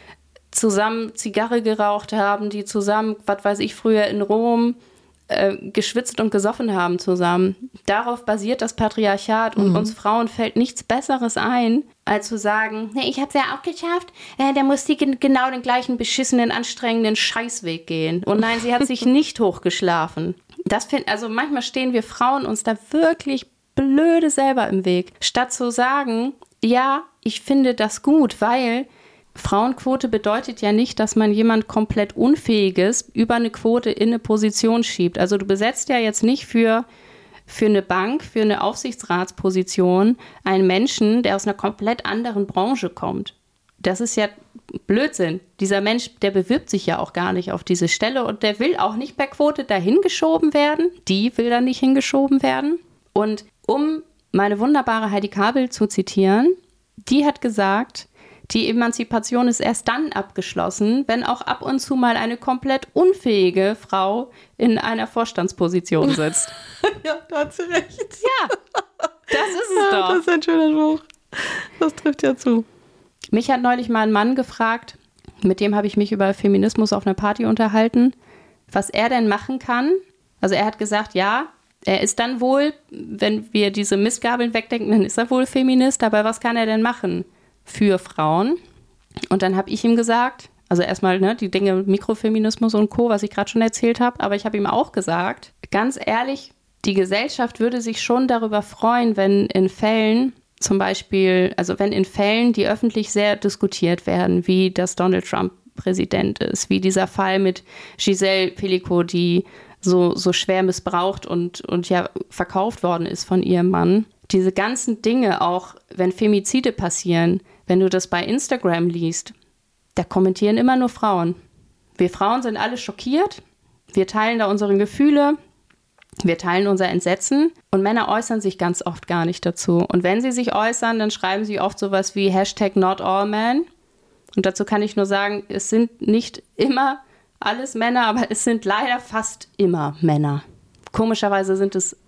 zusammen Zigarre geraucht haben, die zusammen, was weiß ich, früher in Rom geschwitzt und gesoffen haben zusammen. Darauf basiert das Patriarchat und uns Frauen fällt nichts Besseres ein, als zu sagen, nee, ich habe es ja auch geschafft, da muss die genau den gleichen beschissenen, anstrengenden Scheißweg gehen. Und nein, sie hat sich nicht hochgeschlafen. Also manchmal stehen wir Frauen uns da wirklich blöde selber im Weg. Statt zu sagen, ja, ich finde das gut, weil Frauenquote bedeutet ja nicht, dass man jemand komplett Unfähiges über eine Quote in eine Position schiebt. Also du besetzt ja jetzt nicht für eine Bank, für eine Aufsichtsratsposition einen Menschen, der aus einer komplett anderen Branche kommt. Das ist ja Blödsinn. Dieser Mensch, der bewirbt sich ja auch gar nicht auf diese Stelle und der will auch nicht per Quote dahin geschoben werden. Die will da nicht hingeschoben werden. Und um meine wunderbare Heidi Kabel zu zitieren, die hat gesagt, die Emanzipation ist erst dann abgeschlossen, wenn auch ab und zu mal eine komplett unfähige Frau in einer Vorstandsposition sitzt. Ja, da hat sie recht. Ja, das ist es doch. Das ist ein schöner Spruch. Das trifft ja zu. Mich hat neulich mal ein Mann gefragt, mit dem habe ich mich über Feminismus auf einer Party unterhalten, was er denn machen kann. Also er hat gesagt, ja, er ist dann wohl, wenn wir diese Mistgabeln wegdenken, dann ist er wohl Feminist, aber was kann er denn machen für Frauen? Und dann habe ich ihm gesagt, also erstmal die Dinge Mikrofeminismus und Co., was ich gerade schon erzählt habe, aber ich habe ihm auch gesagt, ganz ehrlich, die Gesellschaft würde sich schon darüber freuen, wenn in Fällen zum Beispiel, also wenn in Fällen, die öffentlich sehr diskutiert werden, wie dass Donald Trump Präsident ist, wie dieser Fall mit Giselle Pelicot, die so schwer missbraucht und ja verkauft worden ist von ihrem Mann. Diese ganzen Dinge, auch wenn Femizide passieren, wenn du das bei Instagram liest, da kommentieren immer nur Frauen. Wir Frauen sind alle schockiert, wir teilen da unsere Gefühle, wir teilen unser Entsetzen und Männer äußern sich ganz oft gar nicht dazu. Und wenn sie sich äußern, dann schreiben sie oft sowas wie #NotAllMen. Und dazu kann ich nur sagen, es sind nicht immer alles Männer, aber es sind leider fast immer Männer. Komischerweise sind es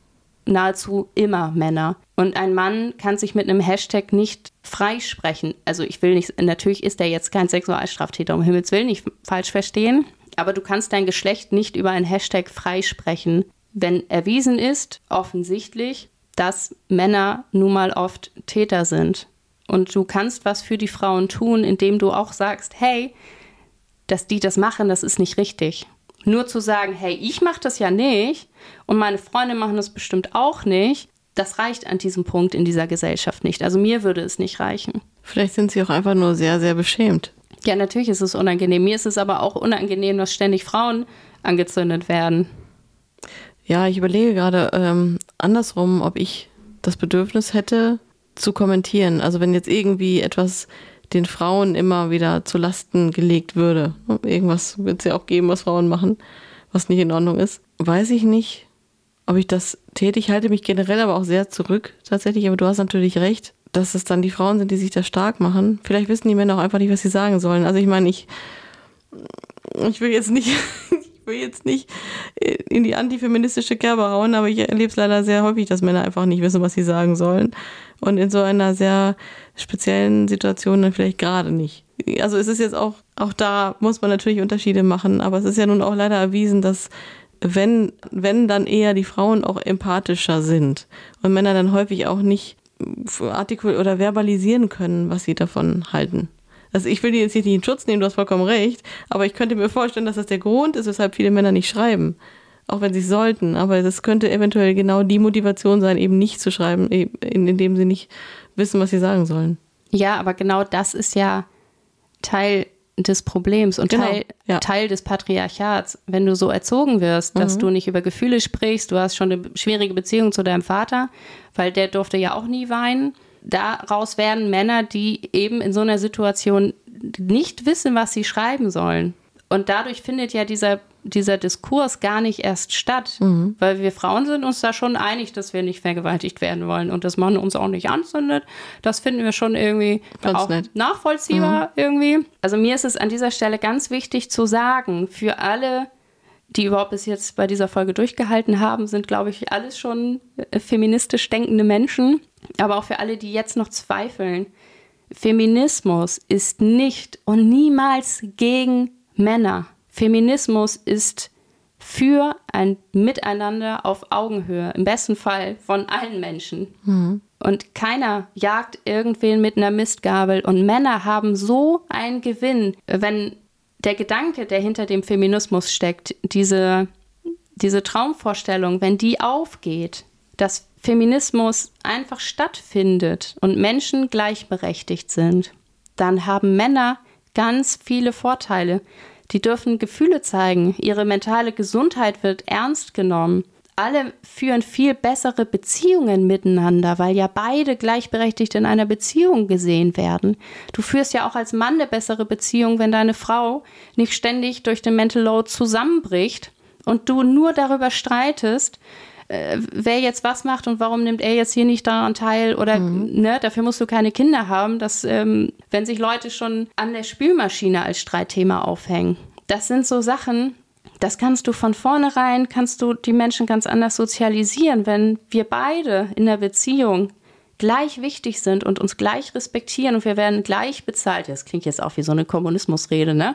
nahezu immer Männer. Und ein Mann kann sich mit einem Hashtag nicht freisprechen. Also ich will nicht, natürlich ist er jetzt kein Sexualstraftäter, um Himmels Willen, nicht falsch verstehen. Aber du kannst dein Geschlecht nicht über einen Hashtag freisprechen, wenn erwiesen ist, offensichtlich, dass Männer nun mal oft Täter sind. Und du kannst was für die Frauen tun, indem du auch sagst, hey, dass die das machen, das ist nicht richtig. Nur zu sagen, hey, ich mache das ja nicht und meine Freunde machen das bestimmt auch nicht, das reicht an diesem Punkt in dieser Gesellschaft nicht. Also mir würde es nicht reichen. Vielleicht sind sie auch einfach nur sehr, sehr beschämt. Ja, natürlich ist es unangenehm. Mir ist es aber auch unangenehm, dass ständig Frauen angezündet werden. Ja, ich überlege gerade andersrum, ob ich das Bedürfnis hätte, zu kommentieren. Also wenn jetzt irgendwie etwas den Frauen immer wieder zu Lasten gelegt würde. Irgendwas wird es ja auch geben, was Frauen machen, was nicht in Ordnung ist. Weiß ich nicht, ob ich das täte. Ich halte mich generell aber auch sehr zurück tatsächlich. Aber du hast natürlich recht, dass es dann die Frauen sind, die sich da stark machen. Vielleicht wissen die Männer auch einfach nicht, was sie sagen sollen. Also ich meine, ich will jetzt nicht in die antifeministische Kerbe hauen, aber ich erlebe es leider sehr häufig, dass Männer einfach nicht wissen, was sie sagen sollen. Und in so einer sehr speziellen Situation dann vielleicht gerade nicht. Also es ist jetzt auch da muss man natürlich Unterschiede machen, aber es ist ja nun auch leider erwiesen, dass wenn dann eher die Frauen auch empathischer sind und Männer dann häufig auch nicht artikulieren oder verbalisieren können, was sie davon halten. Also ich will die jetzt nicht in Schutz nehmen, du hast vollkommen recht, aber ich könnte mir vorstellen, dass das der Grund ist, weshalb viele Männer nicht schreiben, auch wenn sie es sollten. Aber das könnte eventuell genau die Motivation sein, eben nicht zu schreiben, indem sie nicht wissen, was sie sagen sollen. Ja, aber genau das ist ja Teil des Problems und Teil des Patriarchats. Wenn du so erzogen wirst, dass du nicht über Gefühle sprichst, du hast schon eine schwierige Beziehung zu deinem Vater, weil der durfte ja auch nie weinen. Daraus werden Männer, die eben in so einer Situation nicht wissen, was sie schreiben sollen. Und dadurch findet ja dieser Diskurs gar nicht erst statt, weil wir Frauen sind uns da schon einig, dass wir nicht vergewaltigt werden wollen und dass man uns auch nicht anzündet. Das finden wir schon irgendwie ganz auch nett. Nachvollziehbar irgendwie. Also mir ist es an dieser Stelle ganz wichtig zu sagen, für alle, die überhaupt bis jetzt bei dieser Folge durchgehalten haben, sind, glaube ich, alles schon feministisch denkende Menschen. Aber auch für alle, die jetzt noch zweifeln. Feminismus ist nicht und niemals gegen Männer. Feminismus ist für ein Miteinander auf Augenhöhe, im besten Fall von allen Menschen. Und keiner jagt irgendwen mit einer Mistgabel. Und Männer haben so einen Gewinn, wenn der Gedanke, der hinter dem Feminismus steckt, diese Traumvorstellung, wenn die aufgeht, dass Feminismus einfach stattfindet und Menschen gleichberechtigt sind, dann haben Männer ganz viele Vorteile. Die dürfen Gefühle zeigen, ihre mentale Gesundheit wird ernst genommen. Alle führen viel bessere Beziehungen miteinander, weil ja beide gleichberechtigt in einer Beziehung gesehen werden. Du führst ja auch als Mann eine bessere Beziehung, wenn deine Frau nicht ständig durch den Mental Load zusammenbricht und du nur darüber streitest, wer jetzt was macht und warum nimmt er jetzt hier nicht daran teil oder dafür musst du keine Kinder haben, dass wenn sich Leute schon an der Spülmaschine als Streitthema aufhängen. Das sind so Sachen, das kannst du von vornherein, kannst du die Menschen ganz anders sozialisieren, wenn wir beide in der Beziehung gleich wichtig sind und uns gleich respektieren und wir werden gleich bezahlt. Das klingt jetzt auch wie so eine Kommunismusrede, ne?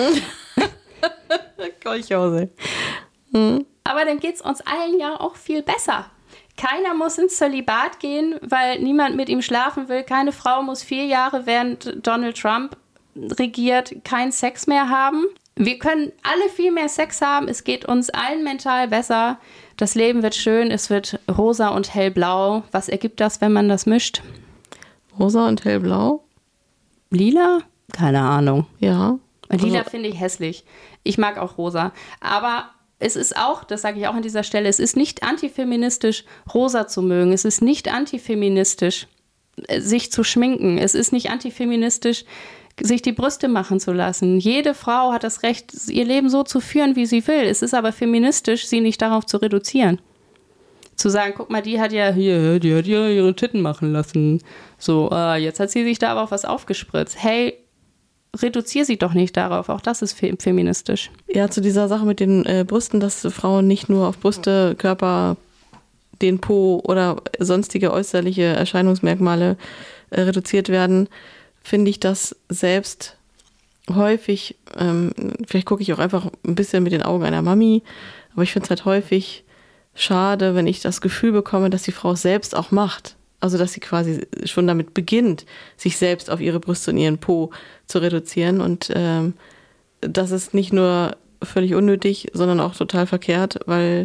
Kolchose. Aber dann geht es uns allen ja auch viel besser. Keiner muss ins Zölibat gehen, weil niemand mit ihm schlafen will. Keine Frau muss 4 Jahre, während Donald Trump regiert, keinen Sex mehr haben. Wir können alle viel mehr Sex haben. Es geht uns allen mental besser. Das Leben wird schön. Es wird rosa und hellblau. Was ergibt das, wenn man das mischt? Rosa und hellblau? Lila? Keine Ahnung. Ja. Lila finde ich hässlich. Ich mag auch rosa. Aber es ist auch, das sage ich auch an dieser Stelle, es ist nicht antifeministisch, rosa zu mögen. Es ist nicht antifeministisch, sich zu schminken. Es ist nicht antifeministisch, sich die Brüste machen zu lassen. Jede Frau hat das Recht, ihr Leben so zu führen, wie sie will. Es ist aber feministisch, sie nicht darauf zu reduzieren. Zu sagen, guck mal, die hat ja ihre Titten machen lassen. So, jetzt hat sie sich da aber auch was aufgespritzt. Hey, reduziere sie doch nicht darauf. Auch das ist feministisch. Ja, zu dieser Sache mit den Brüsten, dass Frauen nicht nur auf Brüste, Körper den Po oder sonstige äußerliche Erscheinungsmerkmale reduziert werden, finde ich das selbst häufig, vielleicht gucke ich auch einfach ein bisschen mit den Augen einer Mami, aber ich finde es halt häufig schade, wenn ich das Gefühl bekomme, dass die Frau es selbst auch macht. Also dass sie quasi schon damit beginnt, sich selbst auf ihre Brüste und ihren Po zu reduzieren. Und das ist nicht nur völlig unnötig, sondern auch total verkehrt, weil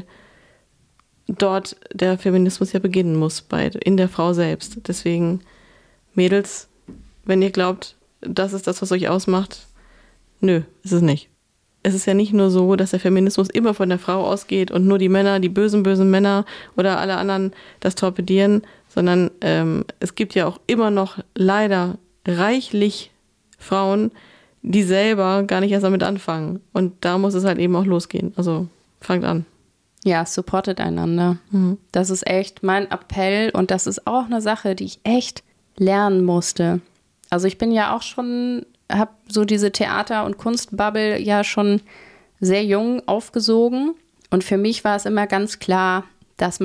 dort der Feminismus ja beginnen muss, in der Frau selbst. Deswegen, Mädels, wenn ihr glaubt, das ist das, was euch ausmacht, nö, ist es nicht. Es ist ja nicht nur so, dass der Feminismus immer von der Frau ausgeht und nur die Männer, die bösen Männer oder alle anderen das torpedieren, sondern es gibt ja auch immer noch leider reichlich Frauen, die selber gar nicht erst damit anfangen. Und da muss es halt eben auch losgehen. Also fangt an. Ja, supportet einander. Mhm. Das ist echt mein Appell und das ist auch eine Sache, die ich echt lernen musste. Also ich bin ja auch schon, habe so diese Theater- und Kunstbubble ja schon sehr jung aufgesogen. Und für mich war es immer ganz klar, dass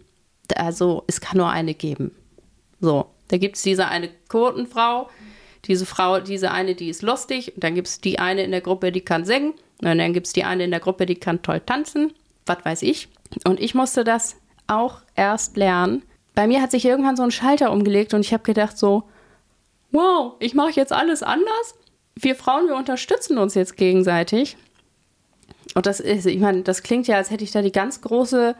es kann nur eine geben. So, da gibt es diese eine Quotenfrau, diese eine, die ist lustig. Und dann gibt es die eine in der Gruppe, die kann singen. Und dann gibt es die eine in der Gruppe, die kann toll tanzen. Was weiß ich. Und ich musste das auch erst lernen. Bei mir hat sich irgendwann so ein Schalter umgelegt und ich habe gedacht so, wow, ich mache jetzt alles anders. Wir Frauen, wir unterstützen uns jetzt gegenseitig. Und das ist, ich meine, das klingt ja, als hätte ich da die ganz große,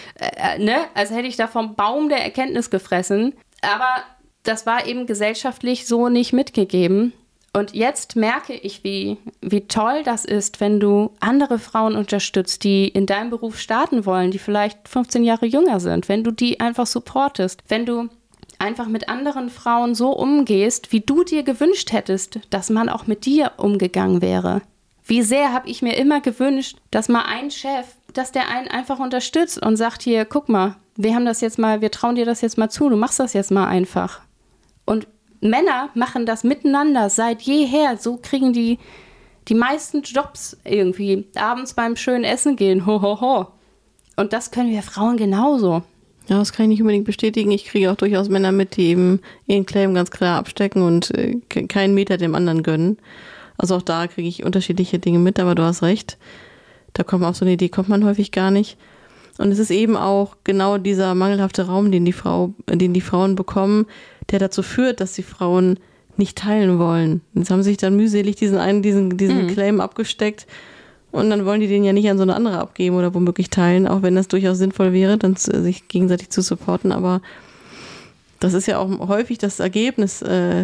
als hätte ich da vom Baum der Erkenntnis gefressen. Aber das war eben gesellschaftlich so nicht mitgegeben. Und jetzt merke ich, wie toll das ist, wenn du andere Frauen unterstützt, die in deinem Beruf starten wollen, die vielleicht 15 Jahre jünger sind, wenn du die einfach supportest, wenn du einfach mit anderen Frauen so umgehst, wie du dir gewünscht hättest, dass man auch mit dir umgegangen wäre. Wie sehr habe ich mir immer gewünscht, dass mal ein Chef, dass der einen einfach unterstützt und sagt hier, guck mal, wir trauen dir das jetzt mal zu, du machst das jetzt mal einfach. Und Männer machen das miteinander seit jeher. So kriegen die meisten Jobs irgendwie abends beim schönen Essen gehen. Ho, ho, ho. Und das können wir Frauen genauso. Ja, das kann ich nicht unbedingt bestätigen. Ich kriege auch durchaus Männer mit, die eben ihren Claim ganz klar abstecken und keinen Meter dem anderen gönnen. Also auch da kriege ich unterschiedliche Dinge mit, aber du hast recht. Da kommt man auf so eine Idee, kommt man häufig gar nicht. Und es ist eben auch genau dieser mangelhafte Raum, den die Frauen bekommen, der dazu führt, dass die Frauen nicht teilen wollen. Jetzt haben sie sich dann mühselig diesen Claim abgesteckt und dann wollen die den ja nicht an so eine andere abgeben oder womöglich teilen, auch wenn das durchaus sinnvoll wäre, dann sich gegenseitig zu supporten. Aber das ist ja auch häufig das Ergebnis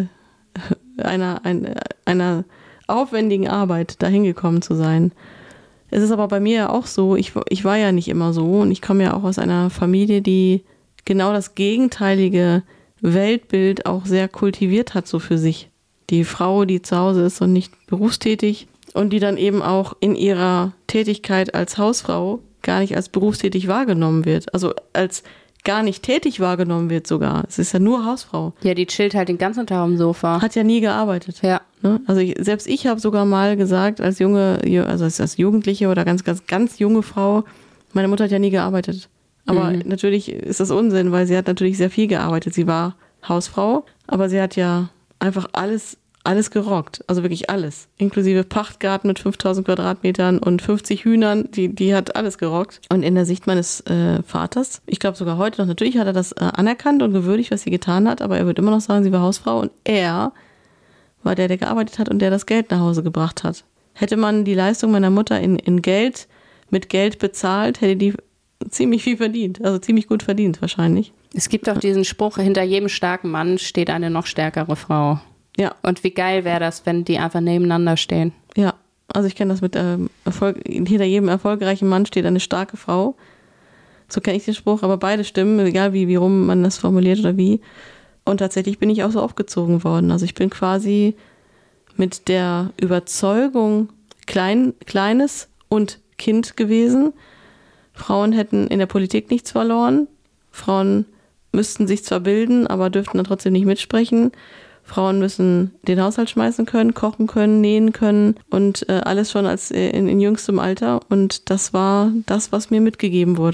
einer aufwendigen Arbeit, dahin gekommen zu sein. Es ist aber bei mir ja auch so, ich war ja nicht immer so und ich komme ja auch aus einer Familie, die genau das gegenteilige Weltbild auch sehr kultiviert hat, so für sich. Die Frau, die zu Hause ist und nicht berufstätig und die dann eben auch in ihrer Tätigkeit als Hausfrau gar nicht als berufstätig wahrgenommen wird. Also als gar nicht tätig wahrgenommen wird sogar. Es ist ja nur Hausfrau. Ja, die chillt halt den ganzen Tag am Sofa. Hat ja nie gearbeitet. Ja. Also selbst ich habe sogar mal gesagt, als Jugendliche oder ganz junge Frau, meine Mutter hat ja nie gearbeitet. Aber natürlich ist das Unsinn, weil sie hat natürlich sehr viel gearbeitet. Sie war Hausfrau, aber sie hat ja einfach alles gerockt. Also wirklich alles. Inklusive Pachtgarten mit 5000 Quadratmetern und 50 Hühnern. Die hat alles gerockt. Und in der Sicht meines Vaters, ich glaube sogar heute noch, natürlich hat er das anerkannt und gewürdigt, was sie getan hat, aber er wird immer noch sagen, sie war Hausfrau und er war der gearbeitet hat und der das Geld nach Hause gebracht hat. Hätte man die Leistung meiner Mutter in Geld, mit Geld bezahlt, hätte die ziemlich viel verdient. Also ziemlich gut verdient wahrscheinlich. Es gibt auch diesen Spruch, hinter jedem starken Mann steht eine noch stärkere Frau. Ja. Und wie geil wäre das, wenn die einfach nebeneinander stehen. Ja, also ich kenne das mit Erfolg. Hinter jedem erfolgreichen Mann steht eine starke Frau. So kenne ich den Spruch, aber beide stimmen, egal wie rum man das formuliert oder wie. Und tatsächlich bin ich auch so aufgezogen worden. Also ich bin quasi mit der Überzeugung Kleines und Kind gewesen. Frauen hätten in der Politik nichts verloren. Frauen müssten sich zwar bilden, aber dürften dann trotzdem nicht mitsprechen. Frauen müssen den Haushalt schmeißen können, kochen können, nähen können und alles schon als in jüngstem Alter. Und das war das, was mir mitgegeben wurde.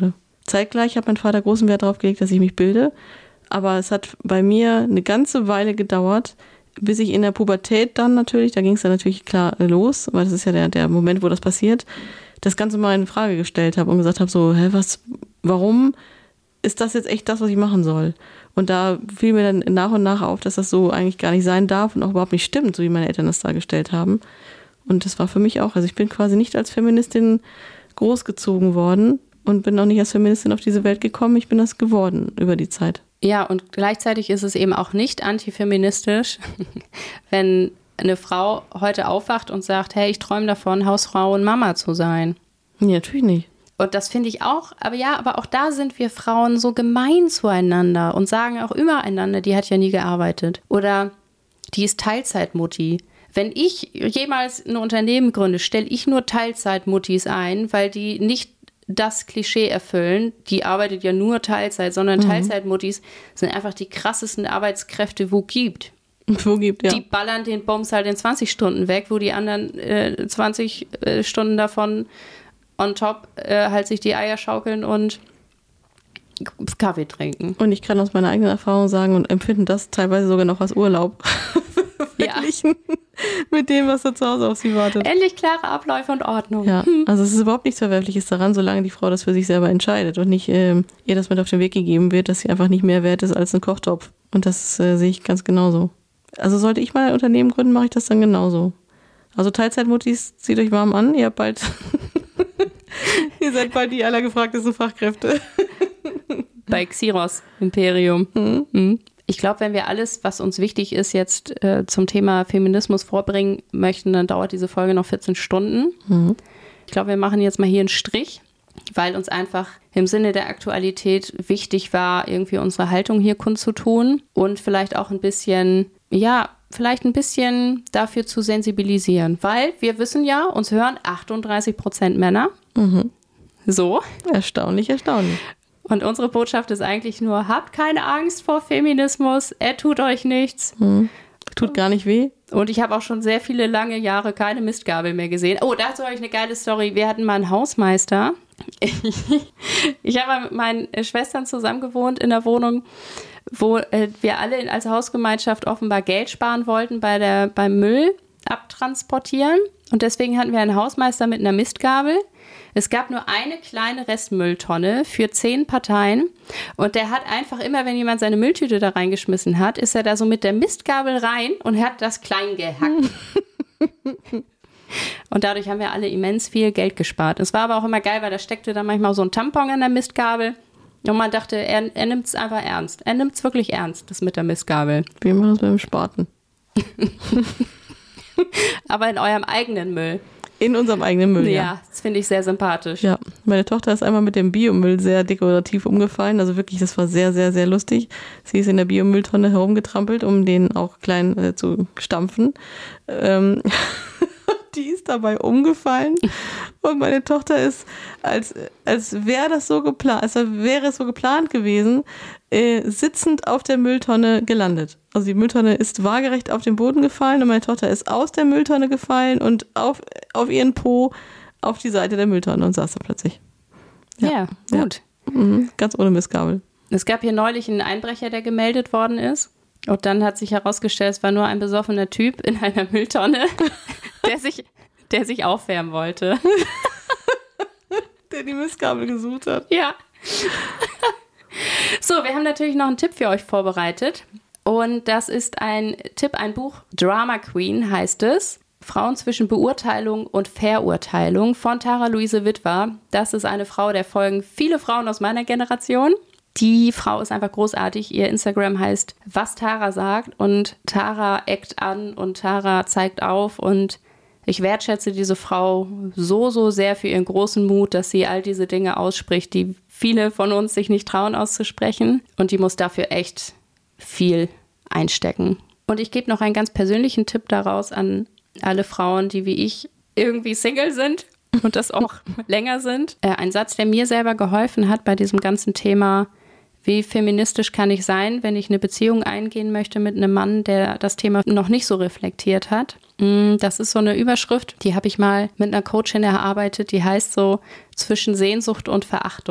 Zeitgleich hat mein Vater großen Wert darauf gelegt, dass ich mich bilde. Aber es hat bei mir eine ganze Weile gedauert, bis ich in der Pubertät dann natürlich, da ging es dann natürlich klar los, weil das ist ja der Moment, wo das passiert, das Ganze mal in Frage gestellt habe und gesagt habe, so, warum ist das jetzt echt das, was ich machen soll? Und da fiel mir dann nach und nach auf, dass das so eigentlich gar nicht sein darf und auch überhaupt nicht stimmt, so wie meine Eltern das dargestellt haben. Und das war für mich auch, also ich bin quasi nicht als Feministin großgezogen worden und bin auch nicht als Feministin auf diese Welt gekommen, ich bin das geworden über die Zeit. Ja, und gleichzeitig ist es eben auch nicht antifeministisch, wenn eine Frau heute aufwacht und sagt, hey, ich träume davon, Hausfrau und Mama zu sein. Nee, natürlich nicht. Und das finde ich auch, aber auch da sind wir Frauen so gemein zueinander und sagen auch übereinander, die hat ja nie gearbeitet. Oder die ist Teilzeitmutti. Wenn ich jemals ein Unternehmen gründe, stelle ich nur Teilzeitmuttis ein, weil die nicht das Klischee erfüllen, die arbeitet ja nur Teilzeit, sondern Teilzeitmuttis sind einfach die krassesten Arbeitskräfte, wo gibt. Ja. Die ballern den Bums halt in 20 Stunden weg, wo die anderen 20 Stunden davon on top halt sich die Eier schaukeln und Kaffee trinken. Und ich kann aus meiner eigenen Erfahrung sagen und empfinden das teilweise sogar noch als Urlaub. Verglichen mit dem, was da zu Hause auf sie wartet. Endlich klare Abläufe und Ordnung. Ja, also es ist überhaupt nichts Verwerfliches daran, solange die Frau das für sich selber entscheidet und nicht ihr das mit auf den Weg gegeben wird, dass sie einfach nicht mehr wert ist als ein Kochtopf. Und das sehe ich ganz genauso. Also sollte ich mal ein Unternehmen gründen, mache ich das dann genauso. Also Teilzeitmuttis, zieht euch warm an, ihr seid bald die allergefragtesten Fachkräfte. Bei Xeros Imperium. Ich glaube, wenn wir alles, was uns wichtig ist, jetzt zum Thema Feminismus vorbringen möchten, dann dauert diese Folge noch 14 Stunden. Ich glaube, wir machen jetzt mal hier einen Strich, weil uns einfach im Sinne der Aktualität wichtig war, irgendwie unsere Haltung hier kundzutun und vielleicht auch ein bisschen dafür zu sensibilisieren. Weil wir wissen ja, uns hören 38% Männer. So. Erstaunlich. Und unsere Botschaft ist eigentlich nur, habt keine Angst vor Feminismus, er tut euch nichts. Tut gar nicht weh. Und ich habe auch schon sehr viele lange Jahre keine Mistgabel mehr gesehen. Oh, dazu habe ich eine geile Story. Wir hatten mal einen Hausmeister. Ich habe mit meinen Schwestern zusammen gewohnt in der Wohnung, wo wir alle als Hausgemeinschaft offenbar Geld sparen wollten beim Müll abtransportieren. Und deswegen hatten wir einen Hausmeister mit einer Mistgabel. Es gab nur eine kleine Restmülltonne für 10 Parteien und der hat einfach immer, wenn jemand seine Mülltüte da reingeschmissen hat, ist er da so mit der Mistgabel rein und hat das klein gehackt. Und dadurch haben wir alle immens viel Geld gespart. Es war aber auch immer geil, weil da steckte dann manchmal so ein Tampon an der Mistgabel und man dachte, er nimmt es einfach ernst. Er nimmt es wirklich ernst, das mit der Mistgabel. Wir machen das mit dem Spaten. Aber in eurem eigenen Müll. In unserem eigenen Müll, ja. Das finde ich sehr sympathisch. Ja, meine Tochter ist einmal mit dem Biomüll sehr dekorativ umgefallen. Also wirklich, das war sehr, sehr, sehr lustig. Sie ist in der Biomülltonne herumgetrampelt, um den auch klein zu stampfen. Die ist dabei umgefallen und meine Tochter ist, als wäre es so geplant gewesen, sitzend auf der Mülltonne gelandet. Also die Mülltonne ist waagerecht auf den Boden gefallen und meine Tochter ist aus der Mülltonne gefallen und auf ihren Po auf die Seite der Mülltonne und saß da plötzlich. Ja, gut. Ja. Ganz ohne Missgabel. Es gab hier neulich einen Einbrecher, der gemeldet worden ist. Und dann hat sich herausgestellt, es war nur ein besoffener Typ in einer Mülltonne, der sich aufwärmen wollte. Der die Missgabel gesucht hat. Ja. So, wir haben natürlich noch einen Tipp für euch vorbereitet. Und das ist ein Buch, Drama Queen heißt es. Frauen zwischen Beurteilung und Verurteilung von Tara Luise Witwer. Das ist eine Frau, der folgen viele Frauen aus meiner Generation. Die Frau ist einfach großartig. Ihr Instagram heißt Was Tara sagt und Tara eckt an und Tara zeigt auf und ich wertschätze diese Frau so, so sehr für ihren großen Mut, dass sie all diese Dinge ausspricht, die viele von uns sich nicht trauen auszusprechen und die muss dafür echt viel einstecken. Und ich gebe noch einen ganz persönlichen Tipp daraus an alle Frauen, die wie ich irgendwie Single sind und das auch länger sind. Ein Satz, der mir selber geholfen hat bei diesem ganzen Thema, wie feministisch kann ich sein, wenn ich eine Beziehung eingehen möchte mit einem Mann, der das Thema noch nicht so reflektiert hat. Das ist so eine Überschrift, die habe ich mal mit einer Coachin erarbeitet, die heißt so zwischen Sehnsucht und Verachtung.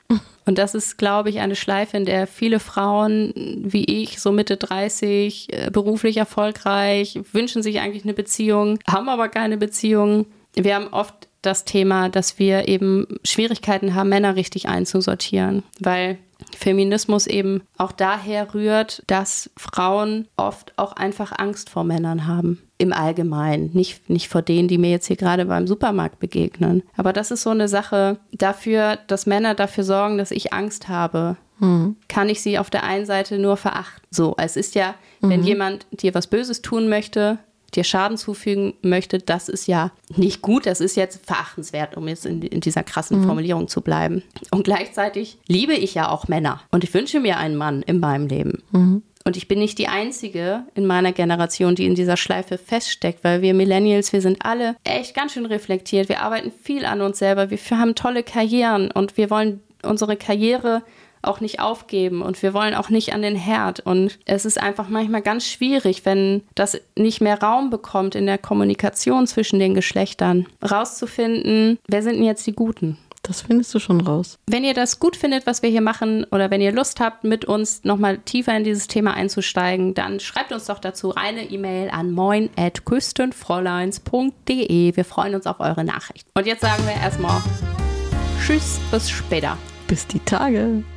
Und das ist, glaube ich, eine Schleife, in der viele Frauen wie ich, so Mitte 30, beruflich erfolgreich, wünschen sich eigentlich eine Beziehung, haben aber keine Beziehung. Wir haben oft das Thema, dass wir eben Schwierigkeiten haben, Männer richtig einzusortieren, weil Feminismus eben auch daher rührt, dass Frauen oft auch einfach Angst vor Männern haben. Im Allgemeinen. Nicht vor denen, die mir jetzt hier gerade beim Supermarkt begegnen. Aber das ist so eine Sache dafür, dass Männer dafür sorgen, dass ich Angst habe. Kann ich sie auf der einen Seite nur verachten. So, es ist ja, wenn jemand dir was Böses tun möchte, dir Schaden zufügen möchte, das ist ja nicht gut, das ist jetzt verachtenswert, um jetzt in dieser krassen Formulierung zu bleiben. Und gleichzeitig liebe ich ja auch Männer und ich wünsche mir einen Mann in meinem Leben. Und ich bin nicht die Einzige in meiner Generation, die in dieser Schleife feststeckt, weil wir Millennials, wir sind alle echt ganz schön reflektiert, wir arbeiten viel an uns selber, wir haben tolle Karrieren und wir wollen unsere Karriere auch nicht aufgeben und wir wollen auch nicht an den Herd. Und es ist einfach manchmal ganz schwierig, wenn das nicht mehr Raum bekommt in der Kommunikation zwischen den Geschlechtern, rauszufinden, wer sind denn jetzt die Guten? Das findest du schon raus. Wenn ihr das gut findet, was wir hier machen, oder wenn ihr Lust habt, mit uns nochmal tiefer in dieses Thema einzusteigen, dann schreibt uns doch dazu eine E-Mail an moin@küstenfräuleins.de. Wir freuen uns auf eure Nachricht. Und jetzt sagen wir erstmal Tschüss, bis später. Bis die Tage.